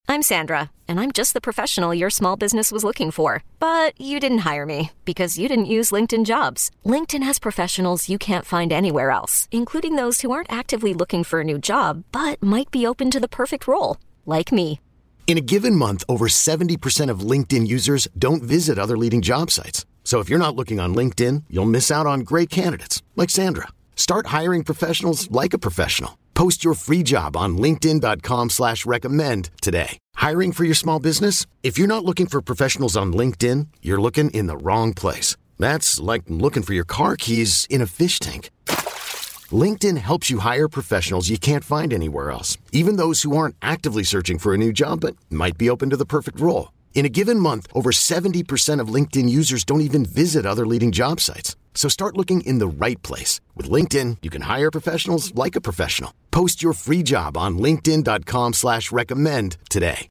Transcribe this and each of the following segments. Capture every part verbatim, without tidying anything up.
I'm Sandra, and I'm just the professional your small business was looking for. But you didn't hire me because you didn't use LinkedIn Jobs. LinkedIn has professionals you can't find anywhere else, including those who aren't actively looking for a new job, but might be open to the perfect role, like me. In a given month, over seventy percent of LinkedIn users don't visit other leading job sites. So if you're not looking on LinkedIn, you'll miss out on great candidates like Sandra. Start hiring professionals like a professional. Post your free job on linkedin.com slash recommend today. Hiring for your small business? If you're not looking for professionals on LinkedIn, you're looking in the wrong place. That's like looking for your car keys in a fish tank. LinkedIn helps you hire professionals you can't find anywhere else, even those who aren't actively searching for a new job but might be open to the perfect role. In a given month, over seventy percent of LinkedIn users don't even visit other leading job sites. So start looking in the right place. With LinkedIn, you can hire professionals like a professional. Post your free job on linkedin.com slash recommend today.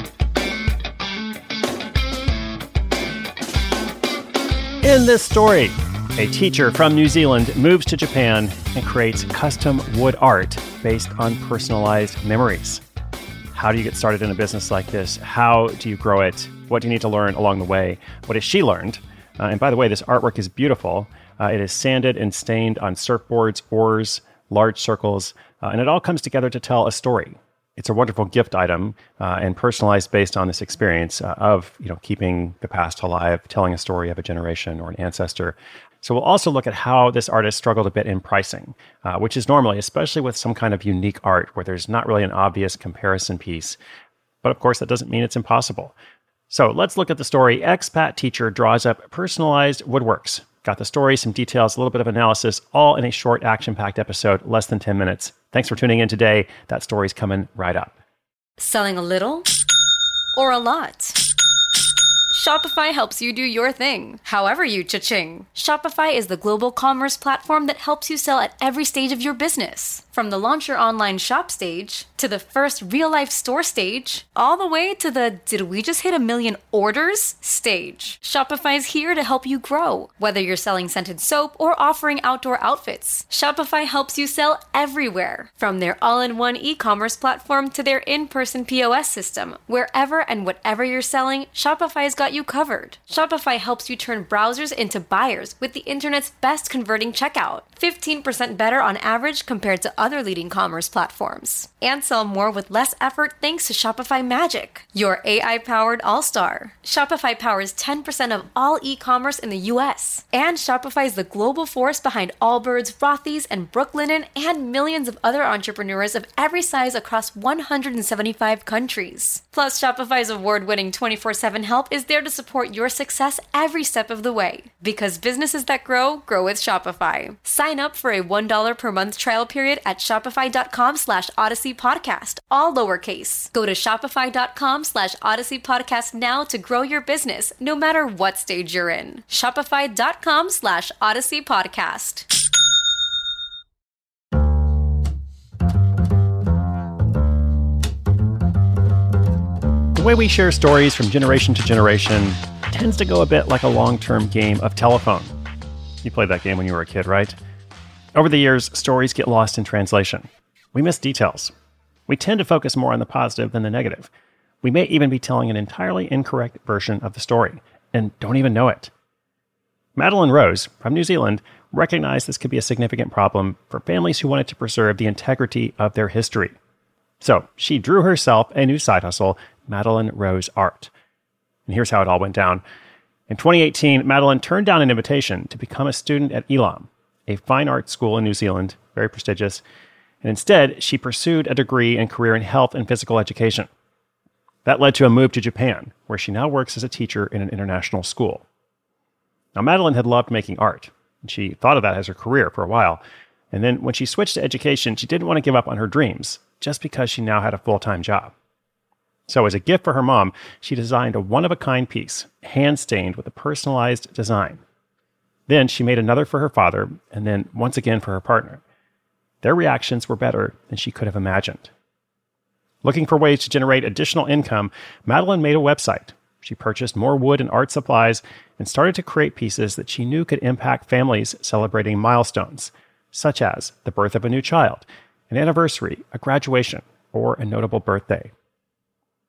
In this story, a teacher from New Zealand moves to Japan and creates custom wood art based on personalized memories. How do you get started in a business like this? How do you grow it? What do you need to learn along the way? What has she learned? Uh, and by the way, this artwork is beautiful. Uh, it is sanded and stained on surfboards, oars, large circles, uh, and it all comes together to tell a story. It's a wonderful gift item uh, and personalized based on this experience uh, of you know keeping the past alive, telling a story of a generation or an ancestor. So we'll also look at how this artist struggled a bit in pricing, uh, which is normally, especially with some kind of unique art where there's not really an obvious comparison piece. But of course, that doesn't mean it's impossible. So let's look at the story. Expat teacher draws up personalized woodworks. Got the story, some details, a little bit of analysis, all in a short action-packed episode, less than ten minutes. Thanks for tuning in today. That story's coming right up. Selling a little or a lot? Shopify helps you do your thing, however you cha-ching. Shopify is the global commerce platform that helps you sell at every stage of your business. From the launch your online shop stage, to the first real-life store stage, all the way to the did we just hit a million orders stage. Shopify's here to help you grow. Whether you're selling scented soap or offering outdoor outfits, Shopify helps you sell everywhere. From their all-in-one e-commerce platform to their in-person P O S system, wherever and whatever you're selling, Shopify's got you covered. Shopify helps you turn browsers into buyers with the internet's best converting checkout. fifteen percent better on average compared to other leading commerce platforms. And sell more with less effort thanks to Shopify Magic, your A I-powered all-star. Shopify powers ten percent of all e-commerce in the U S. And Shopify is the global force behind Allbirds, Rothy's, and Brooklinen, and millions of other entrepreneurs of every size across one hundred seventy-five countries. Plus, Shopify's award-winning twenty-four seven help is there to support your success every step of the way. Because businesses that grow, grow with Shopify. Sign up for a one dollar per month trial period at shopify.com slash Odyssey Podcast, all lowercase. Go to shopify.com slash Odyssey Podcast now to grow your business, no matter what stage you're in. Shopify.com slash Odyssey Podcast. The way we share stories from generation to generation tends to go a bit like a long-term game of telephone. You played that game when you were a kid, right? Over the years, stories get lost in translation. We miss details. We tend to focus more on the positive than the negative. We may even be telling an entirely incorrect version of the story and don't even know it. Madeline Rose, from New Zealand, recognized this could be a significant problem for families who wanted to preserve the integrity of their history. So she drew herself a new side hustle, Madeline Rose Art. And here's how it all went down. In twenty eighteen, Madeline turned down an invitation to become a student at Elam, a fine arts school in New Zealand, very prestigious, and instead she pursued a degree and career in health and physical education. That led to a move to Japan, where she now works as a teacher in an international school. Now, Madeline had loved making art, and she thought of that as her career for a while. And then when she switched to education, she didn't want to give up on her dreams, just because she now had a full-time job. So as a gift for her mom, she designed a one-of-a-kind piece, hand-stained with a personalized design. Then she made another for her father, and then once again for her partner. Their reactions were better than she could have imagined. Looking for ways to generate additional income, Madeline made a website. She purchased more wood and art supplies and started to create pieces that she knew could impact families celebrating milestones, such as the birth of a new child, an anniversary, a graduation, or a notable birthday.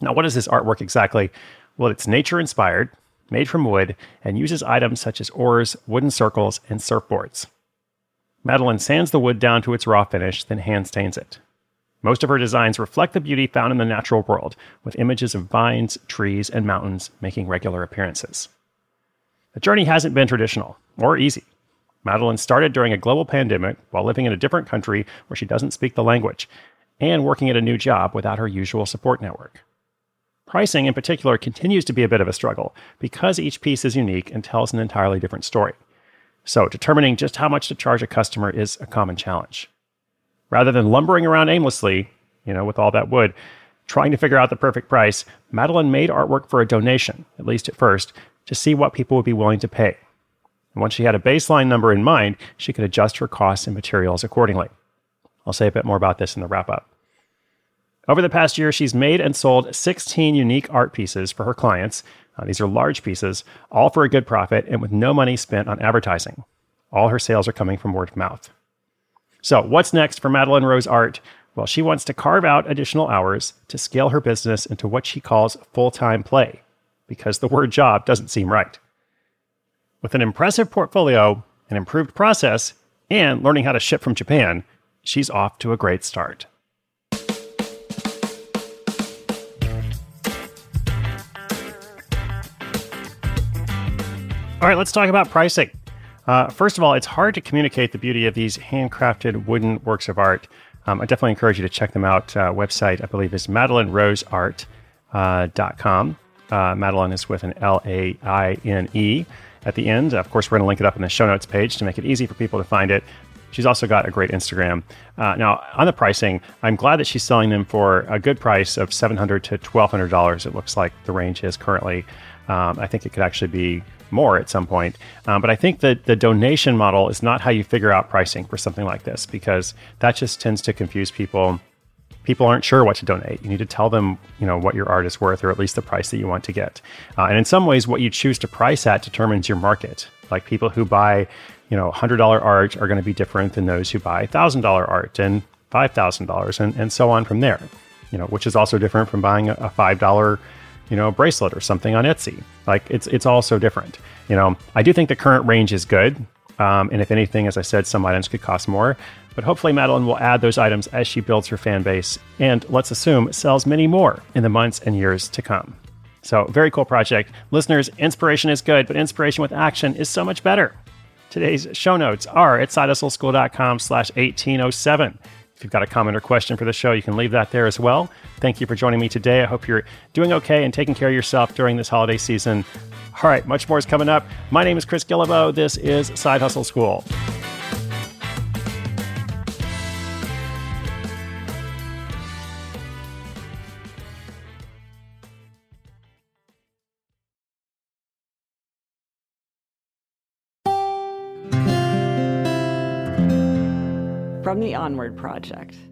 Now, what is this artwork exactly? Well, it's nature-inspired, made from wood, and uses items such as oars, wooden circles, and surfboards. Madeline sands the wood down to its raw finish, then hand stains it. Most of her designs reflect the beauty found in the natural world, with images of vines, trees, and mountains making regular appearances. The journey hasn't been traditional or easy. Madeline started during a global pandemic while living in a different country where she doesn't speak the language, and working at a new job without her usual support network. Pricing, in particular, continues to be a bit of a struggle because each piece is unique and tells an entirely different story. So, determining just how much to charge a customer is a common challenge. Rather than lumbering around aimlessly, you know, with all that wood, trying to figure out the perfect price, Madeline made artwork for a donation, at least at first, to see what people would be willing to pay. And once she had a baseline number in mind, she could adjust her costs and materials accordingly. I'll say a bit more about this in the wrap-up. Over the past year, she's made and sold sixteen unique art pieces for her clients. Uh, these are large pieces, all for a good profit and with no money spent on advertising. All her sales are coming from word of mouth. So what's next for Madeline Rose Art? Well, she wants to carve out additional hours to scale her business into what she calls full-time play, because the word job doesn't seem right. With an impressive portfolio, an improved process, and learning how to ship from Japan, she's off to a great start. All right, let's talk about pricing. Uh, first of all, it's hard to communicate the beauty of these handcrafted wooden works of art. Um, I definitely encourage you to check them out. Uh, website, I believe, is madeline rose art dot com. Uh, Madeline is with an L A I N E at the end. Of course, we're going to link it up in the show notes page to make it easy for people to find it. She's also got a great Instagram. Uh, now, on the pricing, I'm glad that she's selling them for a good price of seven hundred dollars to twelve hundred dollars. It looks like the range is currently. Um, I think it could actually be more at some point. Um, but I think that the donation model is not how you figure out pricing for something like this, because that just tends to confuse people. People aren't sure what to donate. You need to tell them, you know, what your art is worth, or at least the price that you want to get. Uh, and in some ways, what you choose to price at determines your market. Like people who buy, you know, one hundred dollars art are going to be different than those who buy one thousand dollars art and five thousand dollars and, and so on from there, you know, which is also different from buying a, a five dollars you know, bracelet or something on Etsy. Like it's it's all so different. You know, I do think the current range is good. Um, and if anything, as I said, some items could cost more. But hopefully Madeline will add those items as she builds her fan base. And let's assume sells many more in the months and years to come. So very cool project. Listeners, inspiration is good, but inspiration with action is so much better. Today's show notes are at sidehustleschool.com slash 1807. If you've got a comment or question for the show, you can leave that there as well. Thank you for joining me today. I hope you're doing okay and taking care of yourself during this holiday season. All right, much more is coming up. My name is Chris Guillebeau. This is Side Hustle School. From the Onward Project.